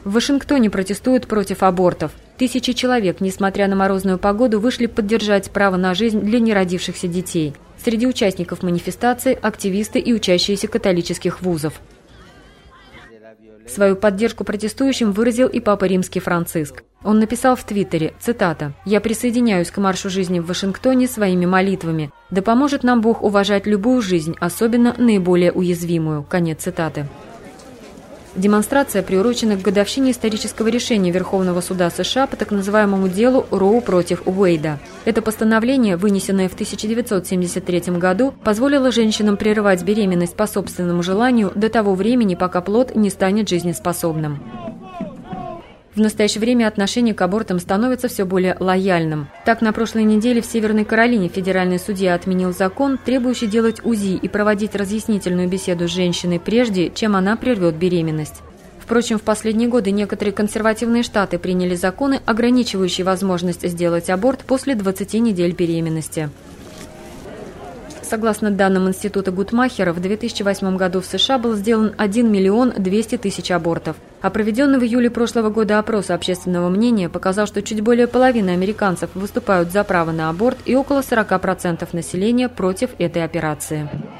В Вашингтоне протестуют против абортов. Тысячи человек, несмотря на морозную погоду, вышли поддержать право на жизнь для неродившихся детей. Среди участников манифестации – активисты и учащиеся католических вузов. Свою поддержку протестующим выразил и Папа Римский Франциск. Он написал в Твиттере, цитата, «Я присоединяюсь к маршу жизни в Вашингтоне своими молитвами. Да поможет нам Бог уважать любую жизнь, особенно наиболее уязвимую». Конец цитаты. Демонстрация приурочена к годовщине исторического решения Верховного суда США по так называемому делу Роу против Уэйда. Это постановление, вынесенное в 1973 году, позволило женщинам прерывать беременность по собственному желанию до того времени, пока плод не станет жизнеспособным. В настоящее время отношение к абортам становится все более лояльным. Так, на прошлой неделе в Северной Каролине федеральный судья отменил закон, требующий делать УЗИ и проводить разъяснительную беседу с женщиной прежде, чем она прервет беременность. Впрочем, в последние годы некоторые консервативные штаты приняли законы, ограничивающие возможность сделать аборт после 20 недель беременности. Согласно данным Института Гутмахера, в 2008 году в США был сделан 1 миллион 200 тысяч абортов. А проведенный в июле прошлого года опрос общественного мнения показал, что чуть более половины американцев выступают за право на аборт и около 40% населения против этой операции.